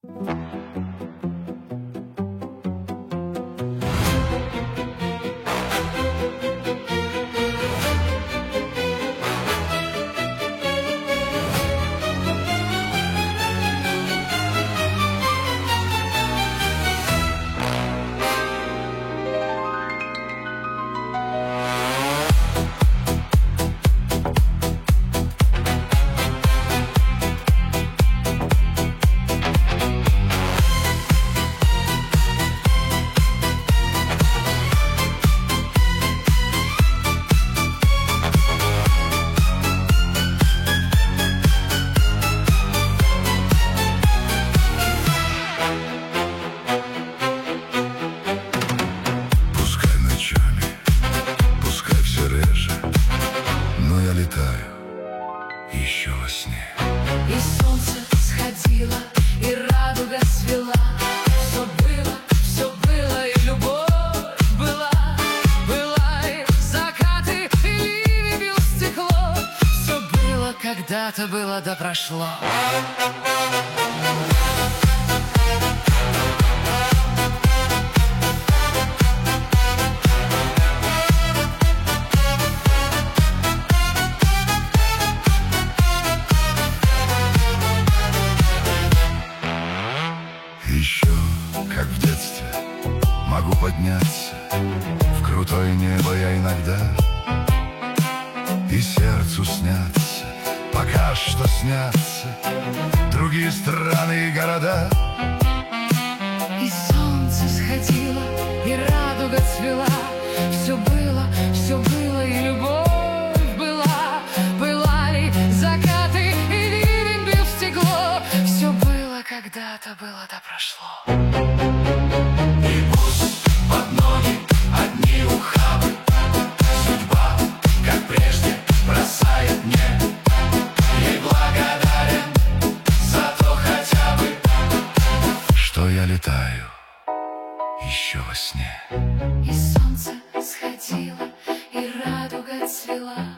Еще во сне. И солнце сходило, и радуга цвела. Все было, и любовь была. Была и закаты, и ливень бил в стекло. Все было, когда-то было, да прошло. Еще, как в детстве, могу подняться в крутое небо я иногда, и сердцу снятся, пока что снятся другие страны и города. И солнце сходило, и радуга цвела. Все было, и любовь была. Была и закаты, и ливень бил в стекло. Все было, когда-то было, да прошло. И пусть под ноги одни ухабы, судьба, как прежде, бросает мне. Ей благодарен за то хотя бы, что я летаю еще во сне. И солнце сходило, и радуга цвела.